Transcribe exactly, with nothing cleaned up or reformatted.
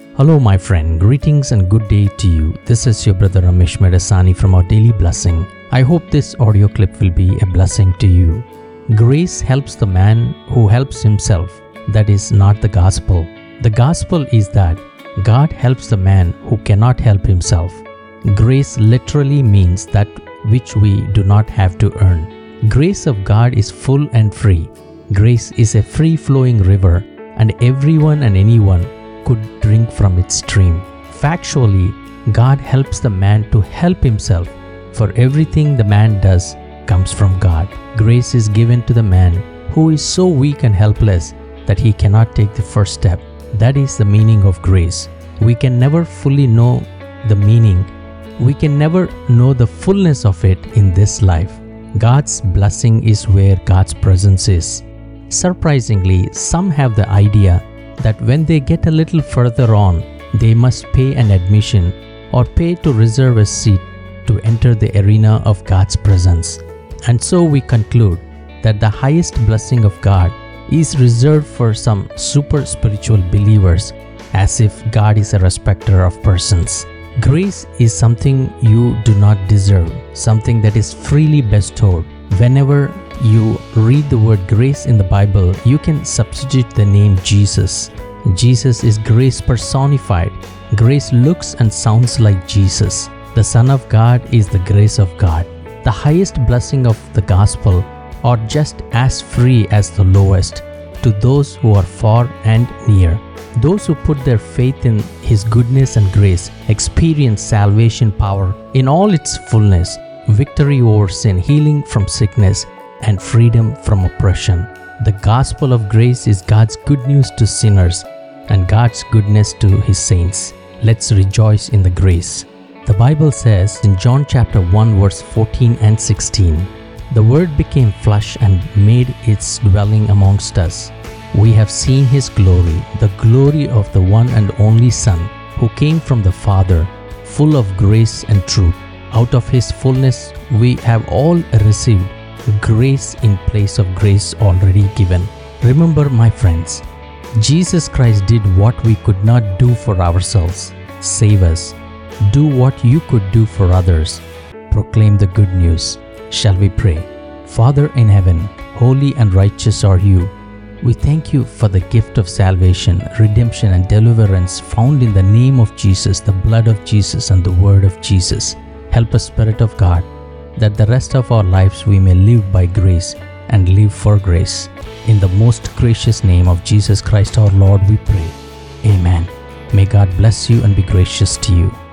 Hello my friend, greetings and good day to you. This is your brother Ramesh Medasani from our Daily Blessing. I hope this audio clip will be a blessing to you. Grace helps the man who helps himself. That is not the gospel. The gospel is that God helps the man who cannot help himself. Grace literally means that which we do not have to earn. Grace of God is full and free. Grace is a free-flowing river, and everyone and anyone could drink from its stream. Factually, God helps the man to help himself, for everything the man does comes from God. Grace is given to the man who is so weak and helpless that he cannot take the first step. That is the meaning of grace. We can never fully know the meaning. We can never know the fullness of it in this life. God's blessing is where God's presence is. Surprisingly, some have the idea that when they get a little further on, they must pay an admission or pay to reserve a seat to enter the arena of God's presence. And so we conclude that the highest blessing of God is reserved for some super spiritual believers, as if God is a respecter of persons. Grace is something you do not deserve, something that is freely bestowed. Whenever you read the word grace in the Bible, you can substitute the name Jesus. Jesus is grace personified. Grace looks and sounds like Jesus. The Son of God is the grace of God. The highest blessing of the gospel are just as free as the lowest to those who are far and near. Those who put their faith in His goodness and grace experience salvation power in all its fullness, victory over sin, healing from sickness, and freedom from oppression. The gospel of grace is God's good news to sinners and God's goodness to His saints. Let's rejoice in the grace. The Bible says in John chapter one verse fourteen and sixteen, "The Word became flesh and made its dwelling amongst us. We have seen His glory, the glory of the one and only Son, who came from the Father, full of grace and truth. Out of His fullness we have all received grace in place of grace already given." Remember, my friends, Jesus Christ did what we could not do for ourselves. Save us. Do what you could do for others. Proclaim the good news. Shall we pray? Father in heaven, holy and righteous are you. We thank you for the gift of salvation, redemption, and deliverance found in the name of Jesus, the blood of Jesus, and the word of Jesus. Help us, Spirit of God, that the rest of our lives we may live by grace and live for grace. In the most gracious name of Jesus Christ our Lord we pray. Amen. May God bless you and be gracious to you.